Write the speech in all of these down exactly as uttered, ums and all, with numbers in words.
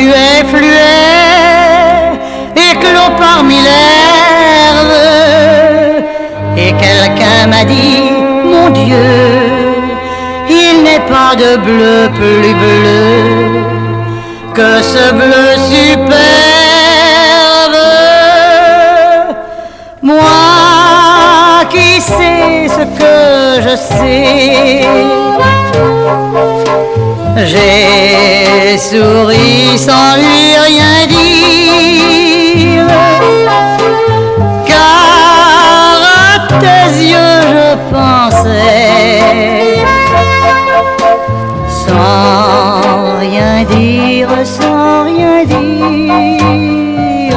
fluet, fluet, éclos parmi l'herbe. Et quelqu'un m'a dit, mon Dieu, il n'est pas de bleu plus bleu que ce bleu superbe. Moi qui sais ce que je sais, j'ai souri sans lui rien dire, car à tes yeux je pensais, sans rien dire, sans rien dire.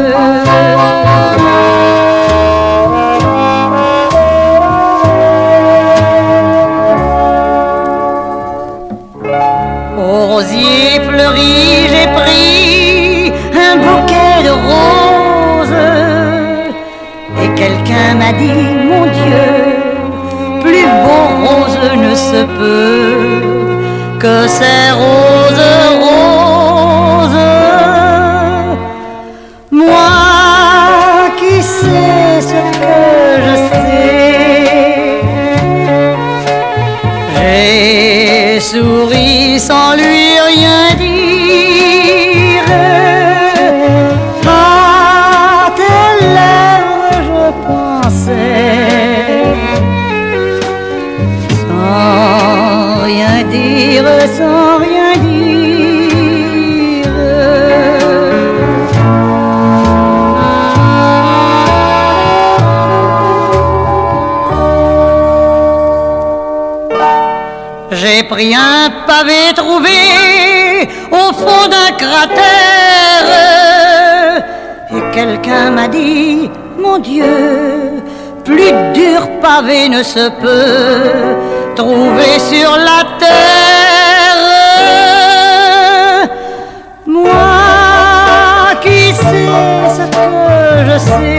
Rosier fleuri, j'ai pris un bouquet de roses, et quelqu'un m'a dit, mon Dieu, plus beau rose ne se peut que ces roses roses. Moi qui sais ce que je sais, j'ai souri sans lui rien dire. À tes lèvres je pensais, sans rien dire, sans rien dire. J'ai pris un pavé trouvé au fond d'un cratère, et quelqu'un m'a dit, mon Dieu, plus dur pavé ne se peut trouver sur la terre. Moi qui sais ce que je sais,